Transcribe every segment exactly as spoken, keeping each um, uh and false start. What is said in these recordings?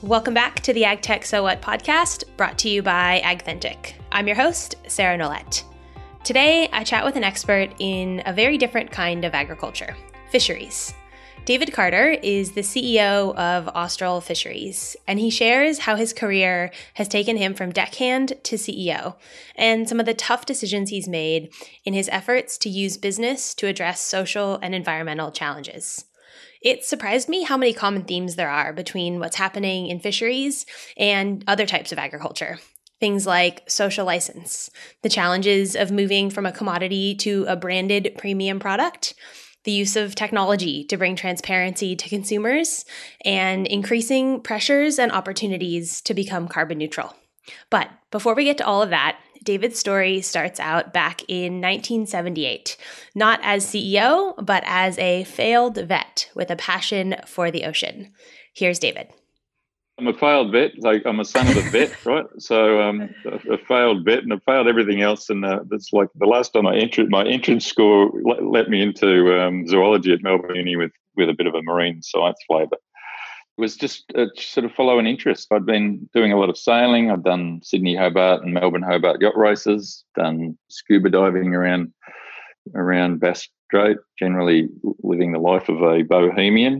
Welcome back to the AgTech So What podcast, brought to you by AgThentic. I'm your host, Sarah Nolet. Today, I chat with an expert in a very different kind of agriculture, fisheries. David Carter is the C E O of Austral Fisheries, and he shares how his career has taken him from deckhand to C E O, and some of the tough decisions he's made in his efforts to use business to address social and environmental challenges. It surprised me how many common themes there are between what's happening in fisheries and other types of agriculture. Things like social license, the challenges of moving from a commodity to a branded premium product, the use of technology to bring transparency to consumers, and increasing pressures and opportunities to become carbon neutral. But before we get to all of that, David's story starts out back in nineteen seventy-eight, not as C E O, but as a failed vet with a passion for the ocean. Here's David. I'm a failed vet. Like I'm a son of a vet, right? So um, a, a failed vet, and I failed everything else. And uh, that's like the last time I entered, my entrance score let, let me into um, zoology at Melbourne Uni with with a bit of a marine science flavour. It was just uh, sort of follow an interest. I'd been doing a lot of sailing. I'd done Sydney Hobart and Melbourne Hobart yacht races, done scuba diving around around Bass Strait, generally living the life of a bohemian,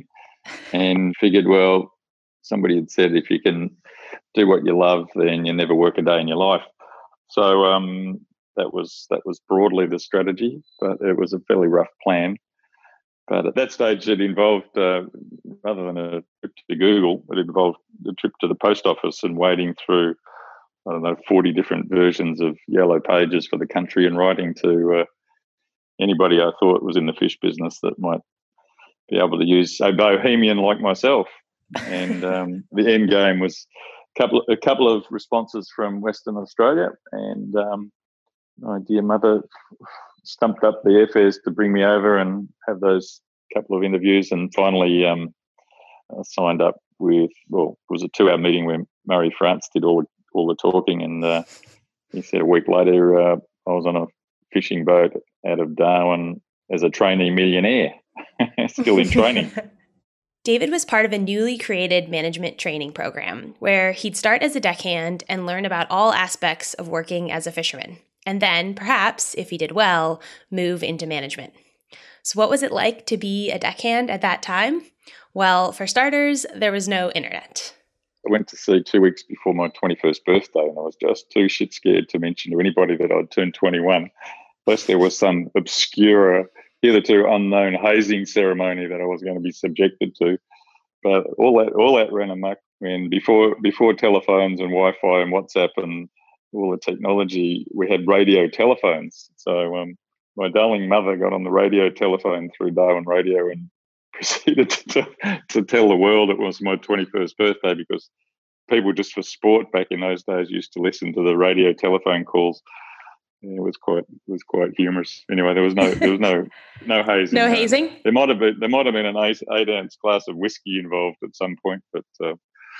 and figured, well, somebody had said if you can do what you love, then you never work a day in your life. So um, that was that was broadly the strategy, but it was a fairly rough plan. But at that stage, it involved, uh, rather than a trip to Google, it involved a trip to the post office and wading through, I don't know, forty different versions of Yellow Pages for the country and writing to uh, anybody I thought was in the fish business that might be able to use a bohemian like myself. And um, the end game was a couple, a couple of responses from Western Australia, and um, my dear mother stumped up the airfares to bring me over and have those couple of interviews, and finally um, uh, signed up with, well, it was a two-hour meeting where Murray France did all, all the talking, and uh, he said a week later uh, I was on a fishing boat out of Darwin as a trainee millionaire, still in training. David was part of a newly created management training program where he'd start as a deckhand and learn about all aspects of working as a fisherman. And then, perhaps, if he did well, move into management. So what was it like to be a deckhand at that time? Well, for starters, there was no internet. I went to sea two weeks before my twenty-first birthday, and I was just too shit scared to mention to anybody that I'd turned twenty-one, unless there was some obscure, hitherto unknown hazing ceremony that I was going to be subjected to. But all that all that ran amok when before before telephones and Wi-Fi and WhatsApp and all the technology, we had radio telephones. So um, my darling mother got on the radio telephone through Darwin Radio and proceeded to, to tell the world it was my twenty-first birthday, because people just for sport back in those days used to listen to the radio telephone calls. Yeah, it was quite it was quite humorous. Anyway, there was no there was no no hazing. No hazing. Uh, there might have been there might have been an eight, eight ounce glass of whiskey involved at some point, but uh,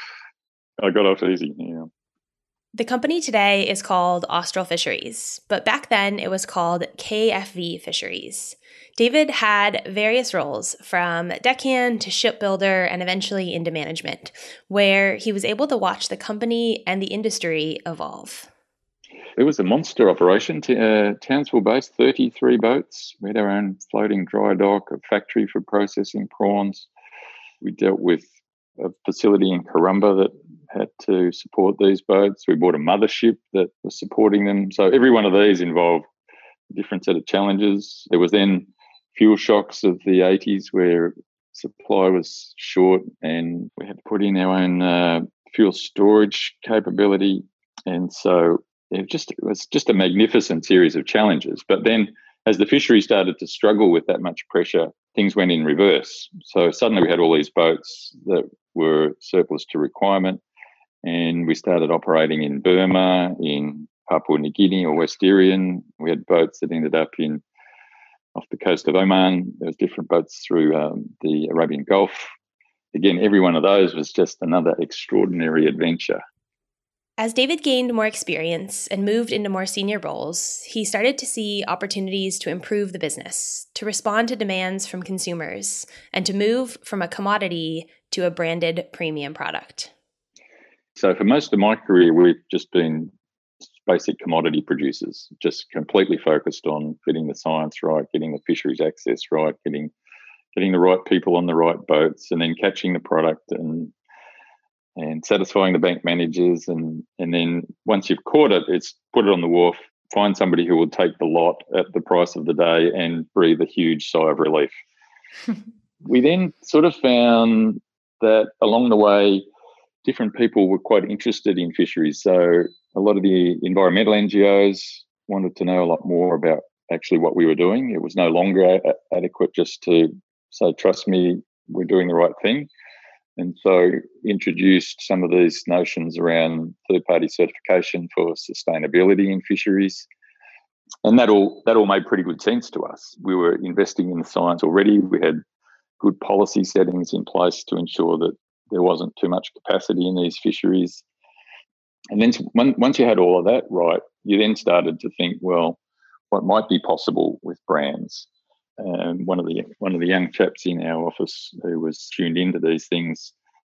I got off easy. Yeah. The company today is called Austral Fisheries, but back then it was called K F V Fisheries. David had various roles, from deckhand to shipbuilder and eventually into management, where he was able to watch the company and the industry evolve. It was a monster operation. T- uh, Townsville-based, thirty-three boats. We had our own floating dry dock, a factory for processing prawns. We dealt with a facility in Corumba that had to support these boats. We bought a mothership that was supporting them. So every one of these involved a different set of challenges. There was then fuel shocks of the eighties where supply was short, and we had to put in our own uh, fuel storage capability. And so it just it was just a magnificent series of challenges. But then as the fishery started to struggle with that much pressure, things went in reverse. So suddenly we had all these boats that were surplus to requirement, and we started operating in Burma, in Papua New Guinea or West Irian. We had boats that ended up in off the coast of Oman. There was different boats through um, the Arabian Gulf. Again, every one of those was just another extraordinary adventure. As David gained more experience and moved into more senior roles, he started to see opportunities to improve the business, to respond to demands from consumers, and to move from a commodity to a branded premium product. So for most of my career, we've just been basic commodity producers, just completely focused on getting the science right, getting the fisheries access right, getting getting the right people on the right boats, and then catching the product and and satisfying the bank managers. And and then once you've caught it, it's put it on the wharf, find somebody who will take the lot at the price of the day and breathe a huge sigh of relief. We then sort of found that along the way, different people were quite interested in fisheries. So a lot of the environmental N G Os wanted to know a lot more about actually what we were doing. It was no longer a- adequate just to say, trust me, we're doing the right thing. And so introduced some of these notions around third-party certification for sustainability in fisheries. And that all, that all made pretty good sense to us. We were investing in the science already. We had good policy settings in place to ensure that there wasn't too much capacity in these fisheries. And then once you had all of that right, you then started to think, well, what might be possible with brands? And one of the one of the young chaps in our office who was tuned into these things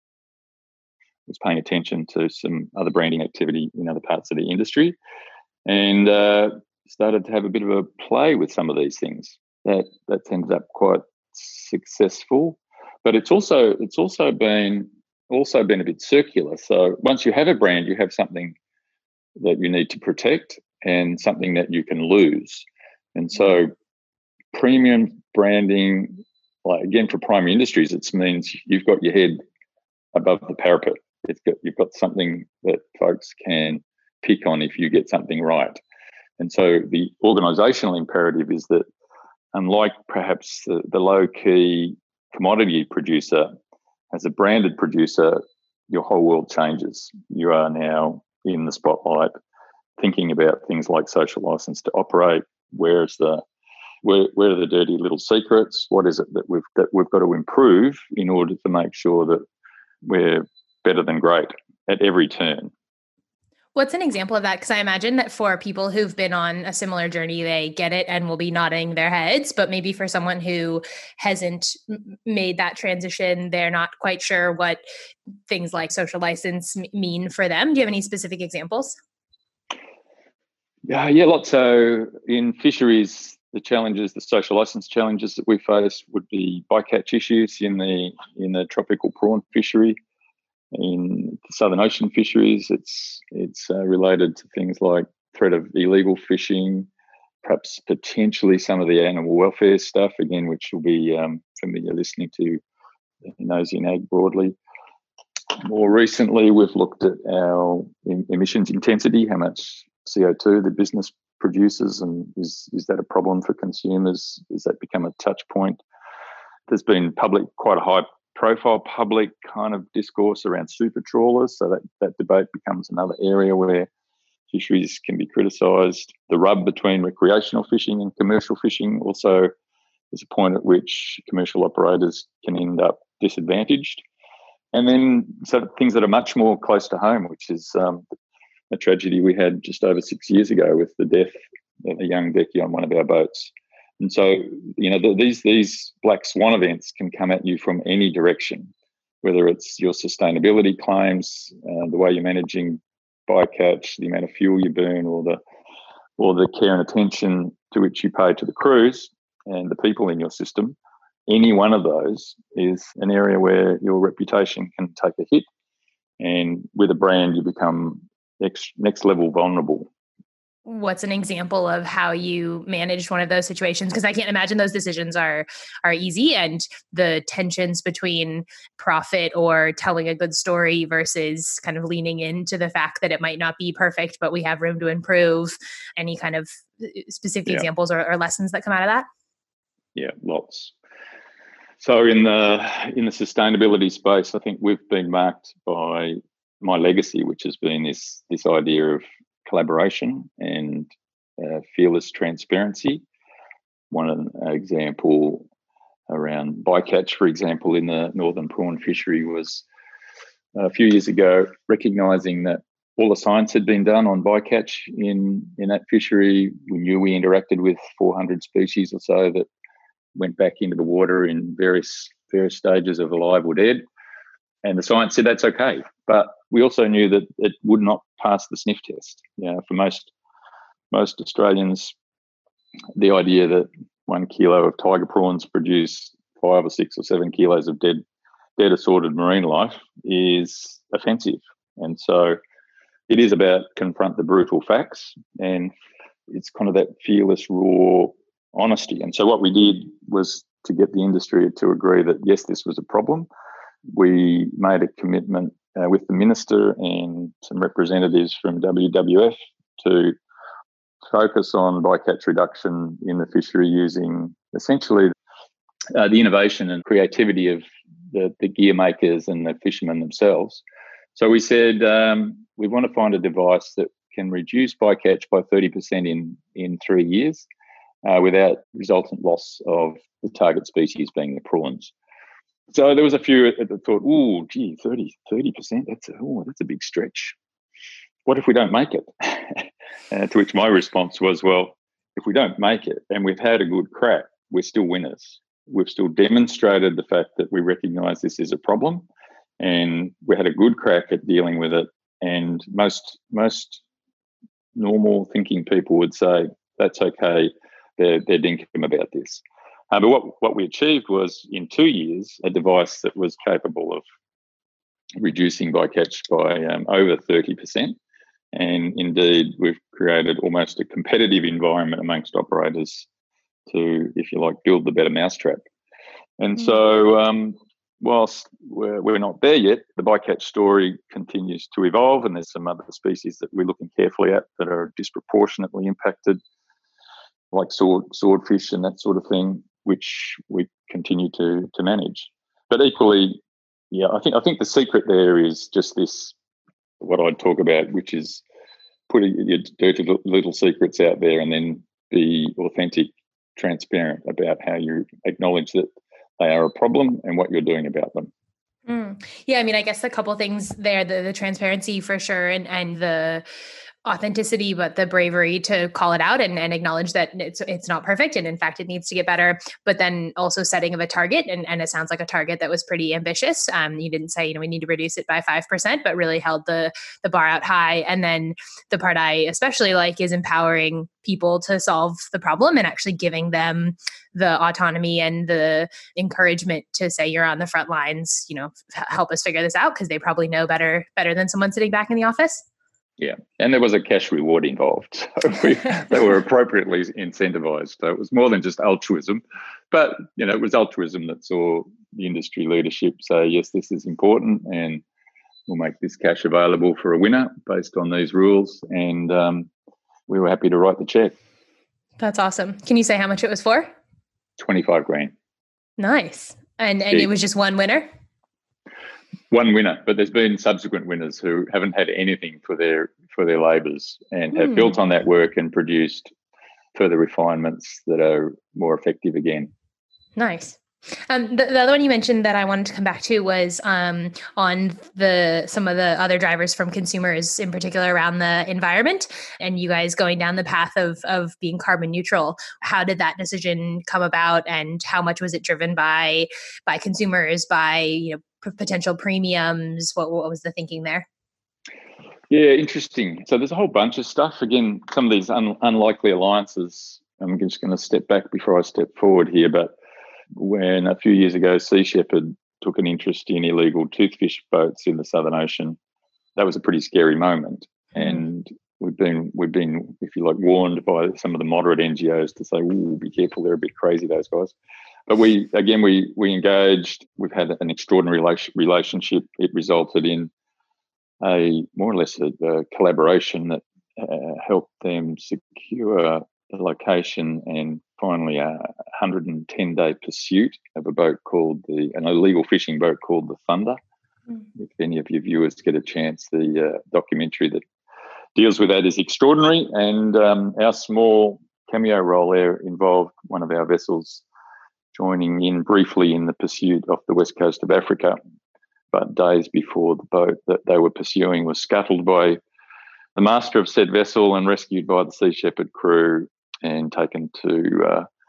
was paying attention to some other branding activity in other parts of the industry, and uh, started to have a bit of a play with some of these things. That that's ended up quite successful, but it's also it's also been also been a bit circular. So once you have a brand, you have something that you need to protect and something that you can lose, and so premium branding, like again for primary industries, it means you've got your head above the parapet. It's got, you've got something that folks can pick on if you get something right. And so the organisational imperative is that, unlike perhaps the, the low-key commodity producer, as a branded producer, your whole world changes. You are now in the spotlight, thinking about things like social license to operate. Where's the Where, where are the dirty little secrets? What is it that we've that we've got to improve in order to make sure that we're better than great at every turn? What's an example of that? Because I imagine that for people who've been on a similar journey, they get it and will be nodding their heads. But maybe for someone who hasn't made that transition, they're not quite sure what things like social license mean for them. Do you have any specific examples? Yeah, yeah, lots. So in fisheries, the challenges, the social license challenges that we face would be bycatch issues in the in the tropical prawn fishery. In the Southern Ocean fisheries, it's it's uh, related to things like threat of illegal fishing, perhaps potentially some of the animal welfare stuff, again, which will be um, familiar listening to those in ag broadly. More recently, we've looked at our emissions intensity, how much C O two the business produces, and is is that a problem for consumers? Does that become a touch point? There's been public, quite a high profile public kind of discourse around super trawlers, so that, that debate becomes another area where fisheries can be criticised. The rub between recreational fishing and commercial fishing also is a point at which commercial operators can end up disadvantaged. And then so things that are much more close to home, which is um, a tragedy we had just over six years ago with the death of a young Becky on one of our boats. And so, you know, the, these these black swan events can come at you from any direction, whether it's your sustainability claims, uh, the way you're managing bycatch, the amount of fuel you burn, or the or the care and attention to which you pay to the crews and the people in your system. Any one of those is an area where your reputation can take a hit, and with a brand, you become next next level vulnerable. What's an example of how you managed one of those situations? Because I can't imagine those decisions are are easy, and the tensions between profit or telling a good story versus kind of leaning into the fact that it might not be perfect, but we have room to improve. Any kind of specific yeah. examples or, or lessons that come out of that? Yeah, lots. So in the in the sustainability space, I think we've been marked by my legacy, which has been this this idea of collaboration and uh, fearless transparency. One uh, example around bycatch, for example, in the northern prawn fishery was a few years ago, recognising that all the science had been done on bycatch in, in that fishery. We knew we interacted with four hundred species or so that went back into the water in various various stages of alive or dead. And the science said that's okay. But we also knew that it would not pass the sniff test. You know, for most most Australians, the idea that one kilo of tiger prawns produce five or six or seven kilos of dead, dead assorted marine life is offensive. And so it is about confront the brutal facts, and it's kind of that fearless, raw honesty. And so what we did was to get the industry to agree that, yes, this was a problem. We made a commitment uh, with the minister and some representatives from W W F to focus on bycatch reduction in the fishery using essentially uh, the innovation and creativity of the, the gear makers and the fishermen themselves. So we said um, we want to find a device that can reduce bycatch by thirty percent in, in three years uh, without resultant loss of the target species being the prawns. So there was a few that thought, oh, gee, thirty percent, that's a, oh, that's a big stretch. What if we don't make it? uh, to which my response was, well, if we don't make it and we've had a good crack, we're still winners. We've still demonstrated the fact that we recognise this is a problem, and we had a good crack at dealing with it. And most most normal thinking people would say, that's okay, they're, they're dinkum about this. Uh, but what, what we achieved was, in two years, a device that was capable of reducing bycatch by um, over thirty percent. And indeed, we've created almost a competitive environment amongst operators to, if you like, build the better mousetrap. And mm. so um, whilst we're, we're not there yet, the bycatch story continues to evolve, and there's some other species that we're looking carefully at that are disproportionately impacted, like sword, swordfish and that sort of thing, which we continue to to manage. But equally, yeah, I think I think the secret there is just this, what I'd talk about, which is putting your dirty little secrets out there and then be authentic, transparent about how you acknowledge that they are a problem and what you're doing about them. Mm. Yeah, I mean, I guess a couple of things there, the, the transparency for sure, and, and the authenticity, but the bravery to call it out and, and acknowledge that it's it's not perfect. And in fact, it needs to get better, but then also setting of a target. And, and it sounds like a target that was pretty ambitious. Um, you didn't say, you know, we need to reduce it by five percent, but really held the the bar out high. And then the part I especially like is empowering people to solve the problem and actually giving them the autonomy and the encouragement to say, you're on the front lines, you know, help us figure this out, because they probably know better, better than someone sitting back in the office. Yeah, and there was a cash reward involved. So we, they were appropriately incentivised. So it was more than just altruism, but, you know, it was altruism that saw the industry leadership say, yes, this is important, and we'll make this cash available for a winner based on these rules. And um, we were happy to write the check. That's awesome. Can you say how much it was for? twenty-five grand. Nice. And and yeah. It was just one winner? One winner, but there's been subsequent winners who haven't had anything for their for their labours and have mm. built on that work and produced further refinements that are more effective again. Nice. Um, the, the other one you mentioned that I wanted to come back to was um, on the some of the other drivers from consumers, in particular around the environment, and you guys going down the path of of being carbon neutral. How did that decision come about, and how much was it driven by by consumers, by you know p- potential premiums? What what was the thinking there? Yeah, interesting. So there's a whole bunch of stuff. Again, some of these un- unlikely alliances. I'm just going to step back before I step forward here, but when a few years ago Sea Shepherd took an interest in illegal toothfish boats in the Southern Ocean, that was a pretty scary moment. Mm. And we've been, we've been, if you like, warned by some of the moderate N G Os to say, "Ooh, be careful, they're a bit crazy, those guys." But we, again, we we engaged. We've had an extraordinary relationship. It resulted in a more or less a, a collaboration that uh, helped them secure the location and finally a one hundred ten day pursuit of a boat called the, an illegal fishing boat called the Thunder. Mm. If any of your viewers get a chance, the uh, documentary that deals with that is extraordinary. And um, our small cameo role there involved one of our vessels joining in briefly in the pursuit off the west coast of Africa. But days before the boat that they were pursuing was scuttled by the master of said vessel and rescued by the Sea Shepherd crew and taken to uh,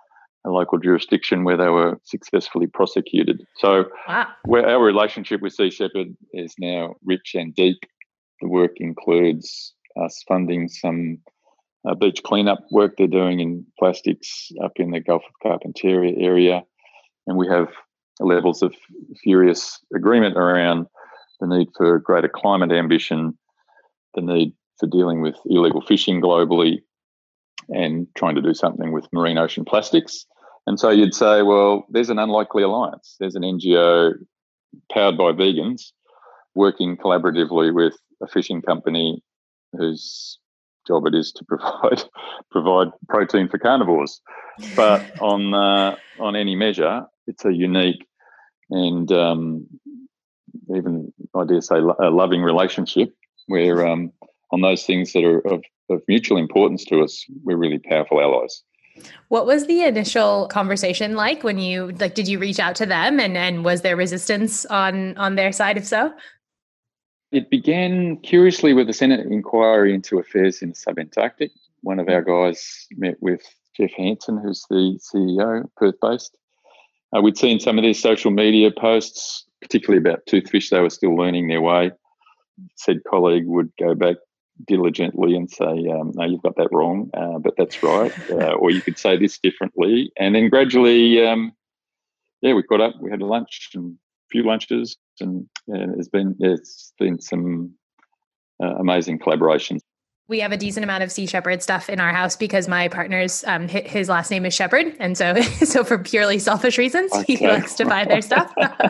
a local jurisdiction where they were successfully prosecuted. So wow. where our relationship with Sea Shepherd is now rich and deep. The work includes us funding some uh, beach cleanup work they're doing in plastics up in the Gulf of Carpentaria area. And we have levels of furious agreement around the need for greater climate ambition, the need for dealing with illegal fishing globally, and trying to do something with marine ocean plastics. And so you'd say, well, there's an unlikely alliance. There's an N G O powered by vegans working collaboratively with a fishing company whose job it is to provide provide protein for carnivores. But on uh, on any measure, it's a unique and um, even, I dare say, a loving relationship where um, on those things that are of, of mutual importance to us, we're really powerful allies. What was the initial conversation like when you, like, did you reach out to them and, and was there resistance on, on their side, if so? It began curiously with a Senate inquiry into affairs in the sub-Antarctic. One of our guys met with Jeff Hansen, who's the C E O, Perth-based. Uh, we'd seen some of their social media posts, particularly about toothfish. They were still learning their way. Said colleague would go back diligently and say, um, no, you've got that wrong, uh, but that's right. Uh, or you could say this differently. And then gradually, um, yeah, we caught up. We had a lunch and a few lunches, and yeah, there's been there's been some uh, amazing collaborations. We have a decent amount of Sea Shepherd stuff in our house because my partner's, um, his last name is Shepherd. And so, so for purely selfish reasons, okay. He likes to buy their stuff.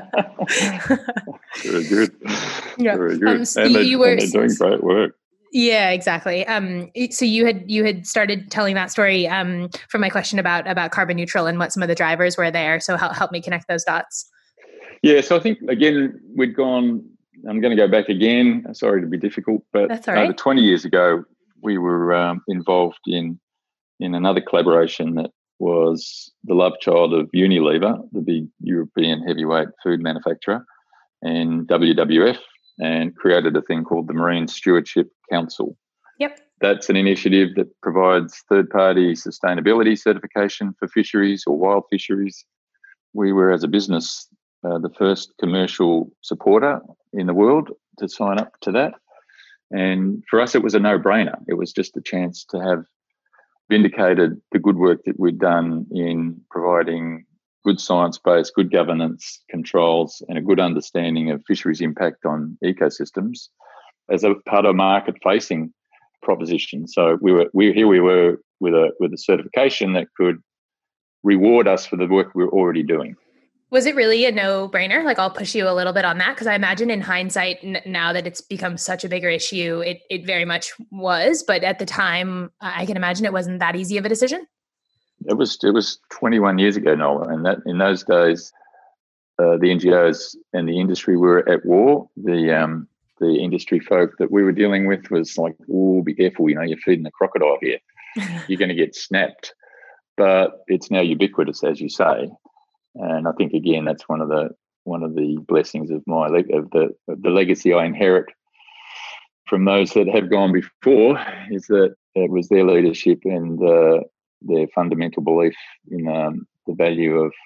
Very good. Yeah. Very good. Um, so and, you, they, you were, and they're doing great work. Yeah, exactly. Um, so you had you had started telling that story um, from my question about about carbon neutral and what some of the drivers were there. So help help me connect those dots. Yeah. So I think again we'd gone. I'm going to go back again. Sorry to be difficult, but That's all right. over twenty years ago, we were um, involved in in another collaboration that was the love child of Unilever, the big European heavyweight food manufacturer, and W W F, and created a thing called the Marine Stewardship Council. Yep. That's an initiative that provides third-party sustainability certification for fisheries or wild fisheries. We were, as a business, uh, the first commercial supporter in the world to sign up to that. And for us, it was a no-brainer. It was just a chance to have vindicated the good work that we'd done in providing good science-based, good governance controls, and a good understanding of fisheries' impact on ecosystems as a part of a market-facing proposition. So we were we here we were with a with a certification that could reward us for the work we were already doing. Was it really a no-brainer? Like, I'll push you a little bit on that, because I imagine in hindsight, n- now that it's become such a bigger issue, it it very much was. But at the time, I can imagine it wasn't that easy of a decision. It was it was twenty-one years ago, Nola, and that in those days, uh, the N G Os and the industry were at war. The um, the industry folk that we were dealing with was like, "Oh, be careful! You know, you're feeding a crocodile here. You're going to get snapped." But it's now ubiquitous, as you say, and I think again that's one of the one of the blessings of my of the of the legacy I inherit from those that have gone before, is that it was their leadership and uh, their fundamental belief in um, the value of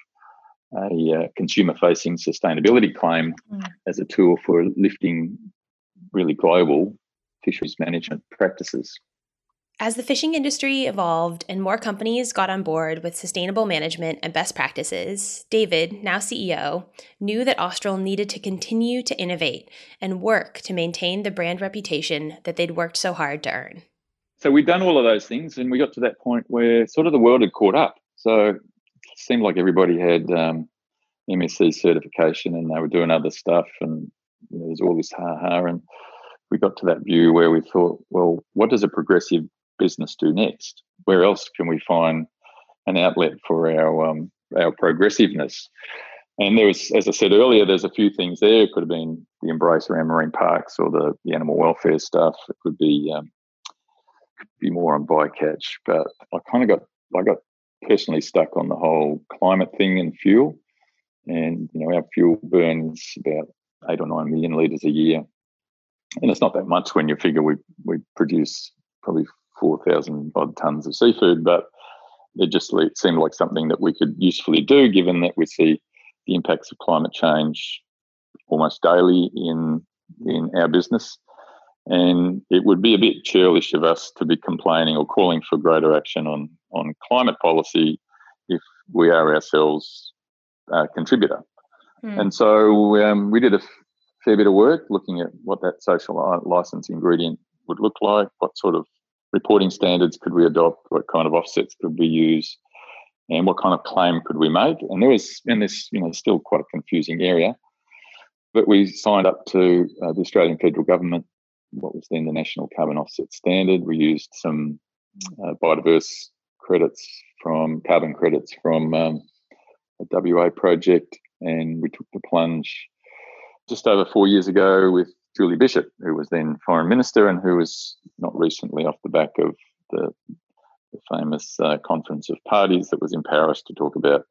a uh, consumer-facing sustainability claim mm. as a tool for lifting really global fisheries management practices. As the fishing industry evolved and more companies got on board with sustainable management and best practices, David, now C E O, knew that Austral needed to continue to innovate and work to maintain the brand reputation that they'd worked so hard to earn. So we'd done all of those things, and we got to that point where sort of the world had caught up. So it seemed like everybody had um, M S C certification and they were doing other stuff, and you know, there's all this ha-ha. And we got to that view where we thought, well, what does a progressive business do next? Where else can we find an outlet for our um, our progressiveness? And there was, as I said earlier, there's a few things there. It could have been the embrace around marine parks or the, the animal welfare stuff. It could be um, could be more on bycatch. But I kind of got I got personally stuck on the whole climate thing and fuel. And you know, our fuel burns about eight or nine million litres a year, and it's not that much when you figure we we produce probably four thousand odd tonnes of seafood, but it just le- seemed like something that we could usefully do, given that we see the impacts of climate change almost daily in in our business. And it would be a bit churlish of us to be complaining or calling for greater action on, on climate policy if we are ourselves a contributor. Mm. And so um, we did a f- fair bit of work looking at what that social license ingredient would look like, what sort of reporting standards could we adopt, what kind of offsets could we use, and what kind of claim could we make. And there was, and this, you know, still quite a confusing area, but we signed up to uh, the Australian federal government, what was then the National Carbon Offset Standard. We used some uh, biodiverse credits from, carbon credits from um, a W A project, and we took the plunge just over four years ago with Julie Bishop, who was then Foreign Minister and who was not recently off the back of the, the famous uh, Conference of Parties that was in Paris to talk about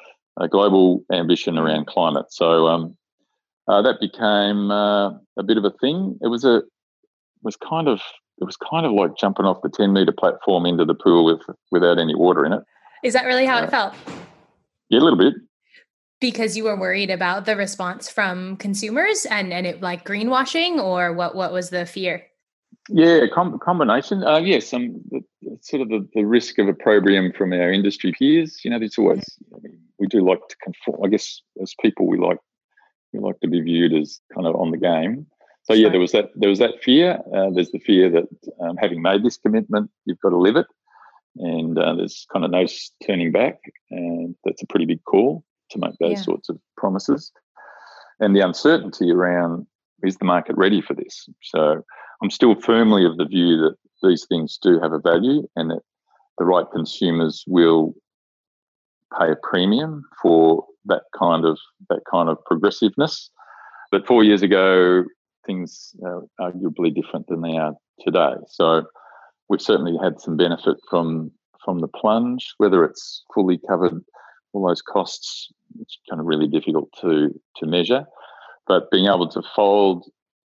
a global ambition around climate. So um, uh, that became uh, a bit of a thing. It was a was kind of it was kind of like jumping off the ten metre platform into the pool with without any water in it. Is that really how uh, it felt? Yeah, a little bit. Because you were worried about the response from consumers and, and it like greenwashing, or what, what was the fear? Yeah, com- combination. Uh, yes, some the, sort of the, the risk of opprobrium from our industry peers. You know, there's always, I mean, we do like to conform. I guess as people, we like we like to be viewed as kind of on the game. So yeah, there was that there was that fear. Uh, there's the fear that um, having made this commitment, you've got to live it, and uh, there's kind of no turning back, and that's a pretty big call to make those yeah. sorts of promises. And the uncertainty around, is the market ready for this? So I'm still firmly of the view that these things do have a value and that the right consumers will pay a premium for that kind of that kind of progressiveness. But four years ago, things are arguably different than they are today. So we've certainly had some benefit from from the plunge. Whether it's fully covered all those costs, it's kind of really difficult to to measure. But being able to fold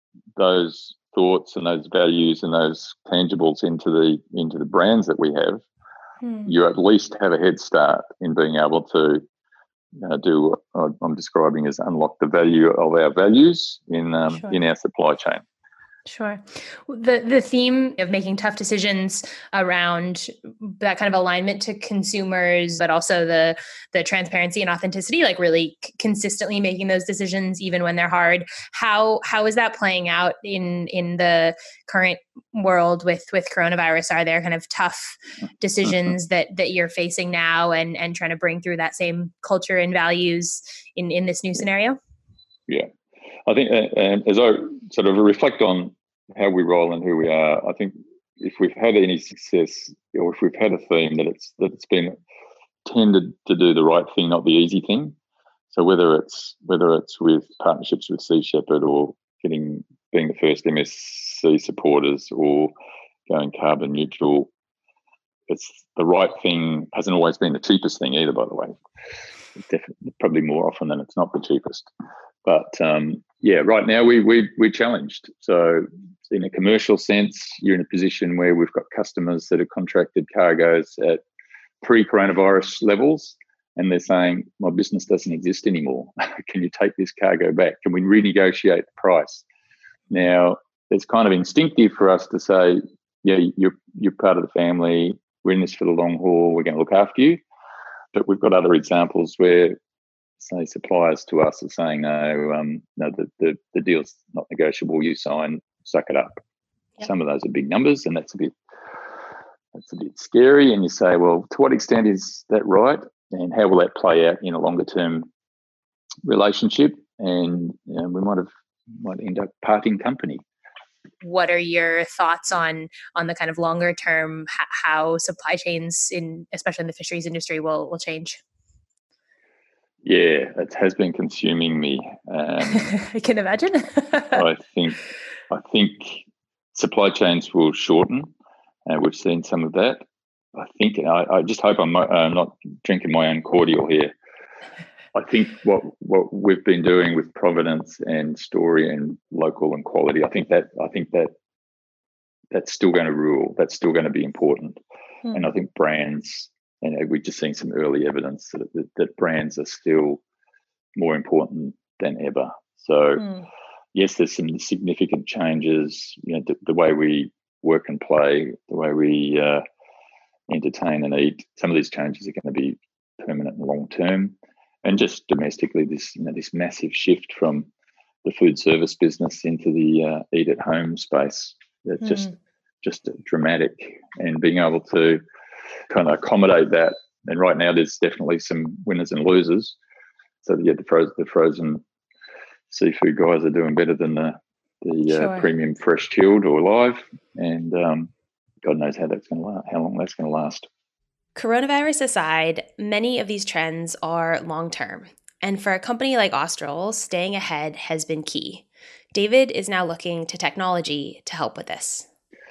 those thoughts and those values and those tangibles into the into the brands that we have, hmm. you at least have a head start in being able to uh, do what I'm describing as unlock the value of our values in um, sure. in our supply chain. Sure. The the theme of making tough decisions around that kind of alignment to consumers, but also the the transparency and authenticity, like really c- consistently making those decisions even when they're hard. How how is that playing out in in the current world with with coronavirus? Are there kind of tough decisions that that you're facing now and and trying to bring through that same culture and values in in this new scenario? Yeah. I think uh, um, as I sort of reflect on how we roll and who we are, I think if we've had any success or if we've had a theme that it's that it's been tended to do the right thing, not the easy thing. So whether it's whether it's with partnerships with Sea Shepherd or getting being the first M S C supporters or going carbon neutral, it's the right thing. Hasn't always been the cheapest thing either, by the way. Definitely, probably more often than it's not the cheapest. But um, yeah, right now we we we're challenged. So in a commercial sense, you're in a position where we've got customers that have contracted cargoes at pre-coronavirus levels, and they're saying, "My business doesn't exist anymore. Can you take this cargo back? Can we renegotiate the price?" Now, it's kind of instinctive for us to say, "Yeah, you're you're part of the family. We're in this for the long haul. We're going to look after you." But we've got other examples where, say, suppliers to us are saying, no, um, no, the, the, the deal's not negotiable. You sign, suck it up. Yep. Some of those are big numbers, and that's a bit that's a bit scary. And you say, well, to what extent is that right? And how will that play out in a longer term relationship? And you know, we might have might end up parting company. What are your thoughts on on the kind of longer term h- how supply chains in especially in the fisheries industry will will change? Yeah, it has been consuming me. Um, I can imagine. I think I think supply chains will shorten, and uh, we've seen some of that. I think I, I just hope I'm uh, not drinking my own cordial here. I think what what we've been doing with provenance and story and local and quality, I think that I think that that's still going to rule. That's still going to be important. Hmm. And I think brands And we're just seeing some early evidence that, that, that brands are still more important than ever. So, mm. yes, there's some significant changes, you know, the, the way we work and play, the way we uh, entertain and eat. Some of these changes are going to be permanent and long term. And just domestically, this you know this massive shift from the food service business into the uh, eat at home space. It's mm. just just dramatic, and being able to kind of accommodate that. And right now, there's definitely some winners and losers. So yeah, the frozen the frozen seafood guys are doing better than the the sure. uh, premium fresh chilled or live, and um, God knows how that's going to last, how long that's going to last. Coronavirus aside, many of these trends are long-term. And for a company like Austral, staying ahead has been key. David is now looking to technology to help with this.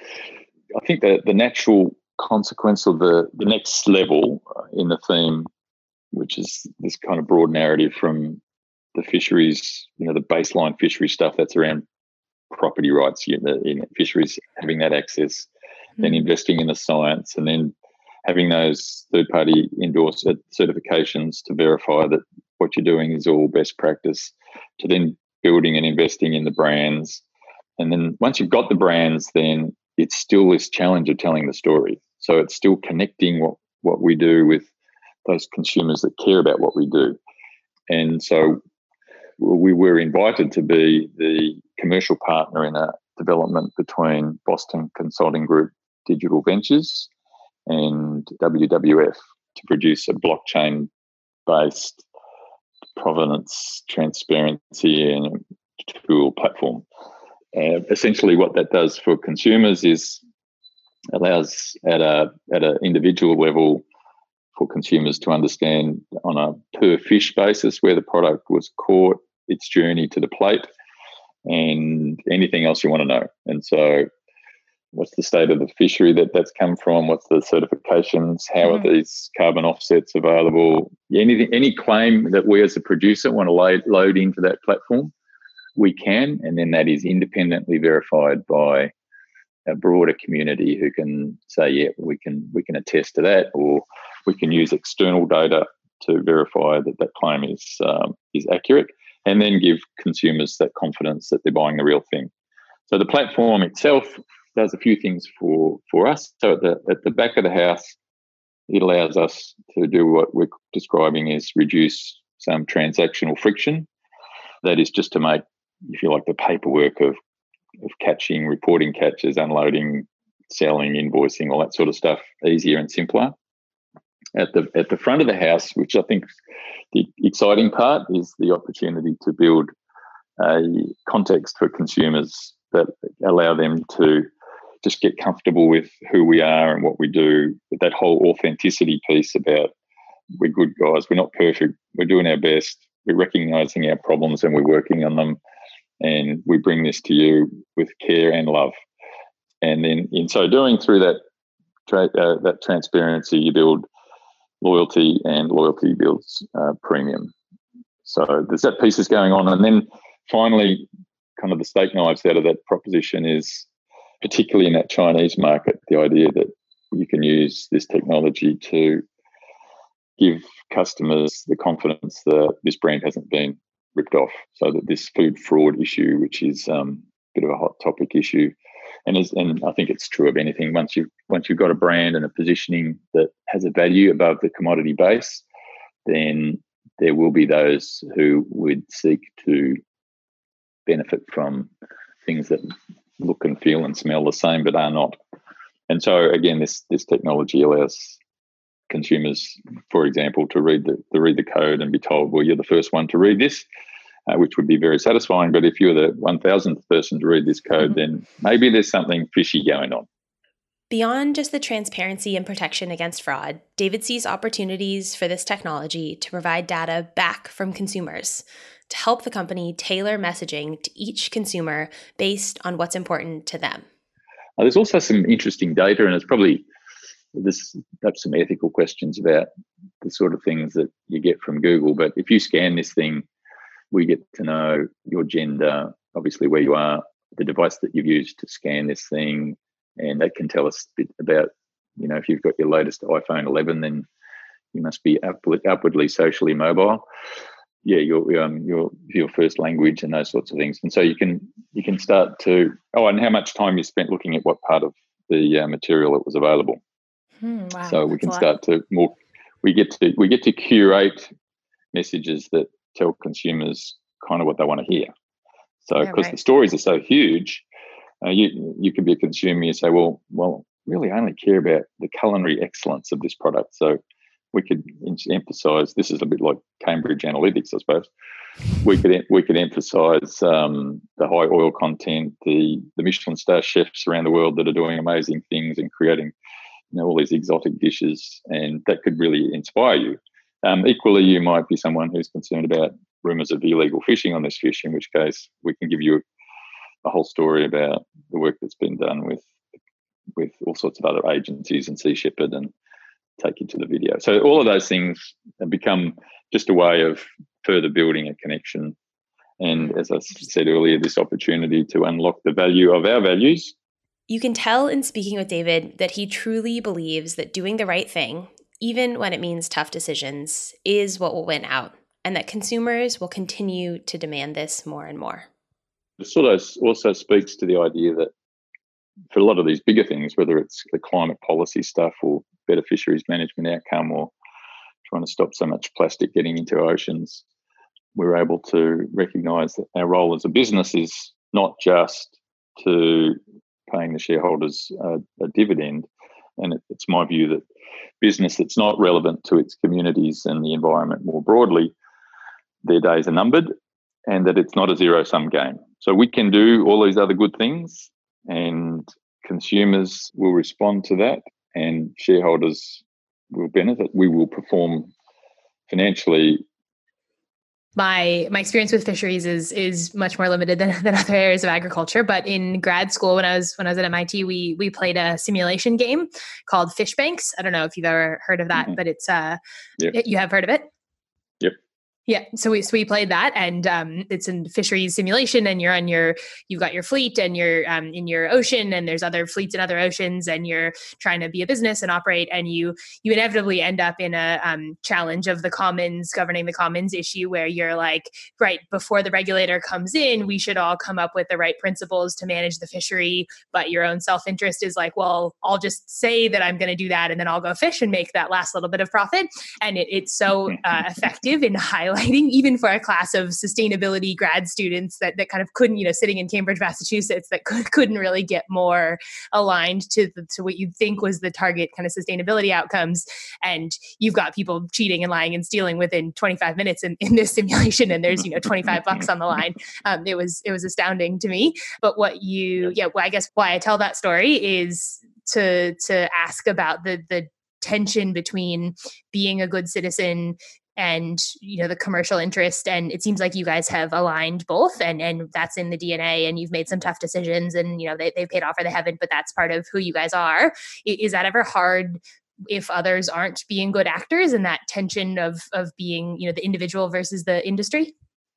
I think that the natural consequence of the, the next level in the theme, which is this kind of broad narrative from the fisheries, you know, the baseline fishery stuff that's around property rights in, the, in fisheries, having that access, mm. then investing in the science, and then having those third-party endorsed certifications to verify that what you're doing is all best practice, to then building and investing in the brands. And then once you've got the brands, then it's still this challenge of telling the story. So it's still connecting what, what we do with those consumers that care about what we do. And so we were invited to be the commercial partner in a development between Boston Consulting Group Digital Ventures and W W F to produce a blockchain-based provenance, transparency, and tool platform. Uh, essentially, what that does for consumers is allows at a at an individual level for consumers to understand on a per fish basis where the product was caught, its journey to the plate, and anything else you want to know. And so, what's the state of the fishery that that's come from? What's the certifications? How mm. are these carbon offsets available? Anything, any claim that we as a producer want to load, load into that platform, we can, and then that is independently verified by a broader community who can say, yeah, we can we can attest to that, or we can use external data to verify that that claim is um, is accurate, and then give consumers that confidence that they're buying the real thing. So the platform itself does a few things for, for us. So at the at the back of the house, it allows us to do what we're describing as reduce some transactional friction. That is just to make, if you like, the paperwork of, of catching, reporting catches, unloading, selling, invoicing, all that sort of stuff easier and simpler. At the at the front of the house, which I think the exciting part is the opportunity to build a context for consumers that allow them to just get comfortable with who we are and what we do. But that whole authenticity piece about we're good guys, we're not perfect, we're doing our best, we're recognising our problems and we're working on them, and we bring this to you with care and love. And then in so doing, through that tra- uh, that transparency, you build loyalty, and loyalty builds uh, premium. So there's that piece is going on. And then finally, kind of the steak knives out of that proposition is, particularly in that Chinese market, the idea that you can use this technology to give customers the confidence that this brand hasn't been ripped off. So that this food fraud issue, which is um, a bit of a hot topic issue, and is, and I think it's true of anything. Once you once you've got a brand and a positioning that has a value above the commodity base, then there will be those who would seek to benefit from things that look and feel and smell the same but are not. And so again, this this technology allows consumers, for example, to read the to read the code and be told, well, you're the first one to read this, uh, which would be very satisfying. But if you're the one thousandth person to read this code, mm-hmm. then maybe there's something fishy going on. Beyond just the transparency and protection against fraud, David sees opportunities for this technology to provide data back from consumers, to help the company tailor messaging to each consumer based on what's important to them. Uh, there's also some interesting data, and it's probably this perhaps some ethical questions about the sort of things that you get from Google. But if you scan this thing, we get to know your gender, obviously where you are, the device that you've used to scan this thing, and that can tell us a bit about, you know, if you've got your latest iPhone eleven, then you must be upward, upwardly socially mobile. Yeah, your um, your your first language and those sorts of things. And so you can you can start to oh, and how much time you spent looking at what part of the uh, material that was available. Hmm, wow, so we can start to more. We get to we get to curate messages that tell consumers kind of what they want to hear. So because yeah, right. the stories are so huge, uh, you you can be a consumer. You say, well, well, really, I only care about the culinary excellence of this product. So we could emphasise. This is a bit like Cambridge Analytics, I suppose. We could we could emphasise um, the high oil content, the the Michelin star chefs around the world that are doing amazing things and creating, you know, all these exotic dishes, and that could really inspire you. Um, equally, you might be someone who's concerned about rumours of illegal fishing on this fish, in which case we can give you a whole story about the work that's been done with with all sorts of other agencies and Sea Shepherd and take you to the video. So all of those things have become just a way of further building a connection. And as I said earlier, this opportunity to unlock the value of our values. You can tell in speaking with David that he truly believes that doing the right thing, even when it means tough decisions, is what will win out, and that consumers will continue to demand this more and more. It sort of also speaks to the idea that for a lot of these bigger things, whether it's the climate policy stuff or better fisheries management outcome or trying to stop so much plastic getting into oceans, we're able to recognise that our role as a business is not just to paying the shareholders a, a dividend. And it, it's my view that business that's not relevant to its communities and the environment more broadly, their days are numbered, and that it's not a zero-sum game. So we can do all these other good things, and consumers will respond to that, and shareholders will benefit. We will perform financially. My my experience with fisheries is is much more limited than, than other areas of agriculture. But in grad school, when I was when I was at M I T, we we played a simulation game called Fish Banks. I don't know if you've ever heard of that, mm-hmm. but it's uh, yep. You have heard of it? Yep. Yeah, so we so we played that, and um, it's a fisheries simulation, and you're on your you've got your fleet, and you're um, in your ocean, and there's other fleets in other oceans, and you're trying to be a business and operate, and you you inevitably end up in a um, challenge of the commons, governing the commons issue, where you're like, right before the regulator comes in, we should all come up with the right principles to manage the fishery, but your own self-interest is like, well, I'll just say that I'm going to do that, and then I'll go fish and make that last little bit of profit, and it, it's so uh, effective in highlighting. Even for a class of sustainability grad students that, that kind of couldn't, you know, sitting in Cambridge, Massachusetts, that could, couldn't really get more aligned to the, to what you'd think was the target kind of sustainability outcomes. And you've got people cheating and lying and stealing within twenty-five minutes in, in this simulation, and there's, you know, twenty-five bucks on the line. Um, it was, it was astounding to me. But what you, yeah, well, I guess why I tell that story is to, to ask about the, the tension between being a good citizen and, you know, the commercial interest. And it seems like you guys have aligned both, and, and that's in the D N A, and you've made some tough decisions, and, you know, they, they've paid off or they haven't, but that's part of who you guys are. Is that ever hard if others aren't being good actors, and that tension of, of being, you know, the individual versus the industry?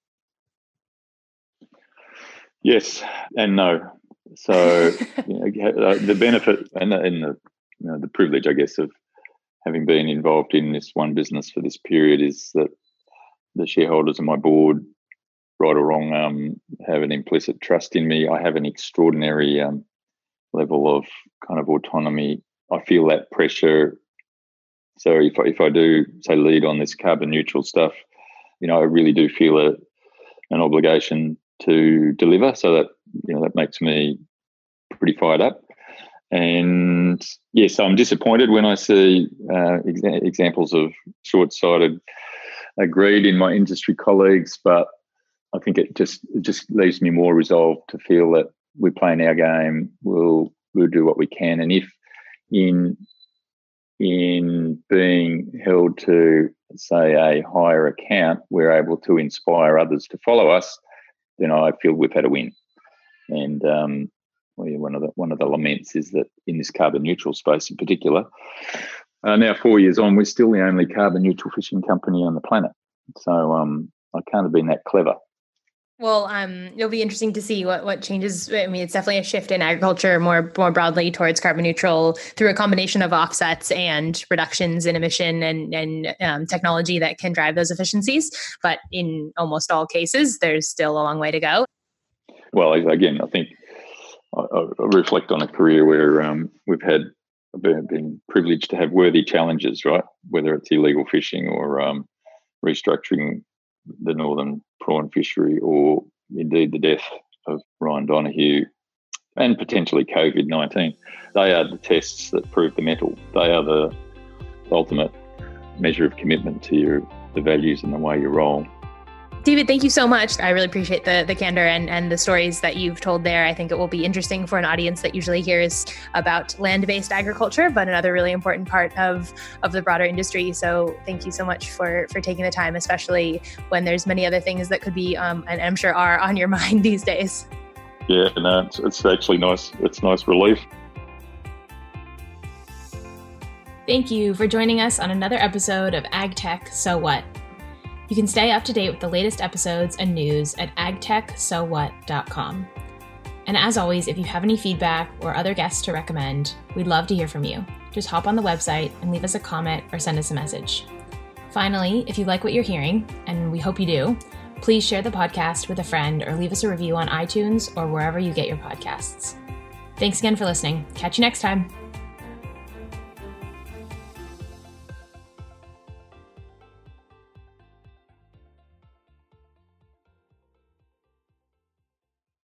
Yes and no. So, you know, the benefit and the, and the, you know, the privilege, I guess, of having been involved in this one business for this period is that the shareholders on my board, right or wrong, um, have an implicit trust in me. I have an extraordinary um, level of kind of autonomy. I feel that pressure. So if I, if I do, say, lead on this carbon neutral stuff, you know, I really do feel a, an obligation to deliver. So that, you know, that makes me pretty fired up. And yes, I'm disappointed when I see uh, exa- examples of short-sighted greed in my industry colleagues, but I think it just it just leaves me more resolved to feel that we're playing our game. We'll we'll do what we can, and if in in being held to, say, a higher account, we're able to inspire others to follow us, then I feel we've had a win. And um, Well, yeah, one of the one of the laments is that in this carbon neutral space in particular, uh, now four years on, we're still the only carbon neutral fishing company on the planet. So um, I can't have been that clever. Well, um, it'll be interesting to see what, what changes. I mean, it's definitely a shift in agriculture more more broadly towards carbon neutral through a combination of offsets and reductions in emission and, and um, technology that can drive those efficiencies. But in almost all cases, there's still a long way to go. Well, again, I think I, I reflect on a career where um, we've had been, been privileged to have worthy challenges, right? Whether it's illegal fishing or um, restructuring the northern prawn fishery, or indeed the death of Ryan Donahue, and potentially COVID nineteen. They are the tests that prove the mettle. They are the ultimate measure of commitment to your the values and the way you roll. David, thank you so much. I really appreciate the the candor and, and the stories that you've told there. I think it will be interesting for an audience that usually hears about land-based agriculture, but another really important part of, of the broader industry. So thank you so much for, for taking the time, especially when there's many other things that could be, um, and I'm sure are on your mind these days. Yeah, no, it's, it's actually nice. It's nice relief. Thank you for joining us on another episode of AgTech So What. You can stay up to date with the latest episodes and news at ag tech so what dot com. And as always, if you have any feedback or other guests to recommend, we'd love to hear from you. Just hop on the website and leave us a comment or send us a message. Finally, if you like what you're hearing, and we hope you do, please share the podcast with a friend or leave us a review on iTunes or wherever you get your podcasts. Thanks again for listening. Catch you next time.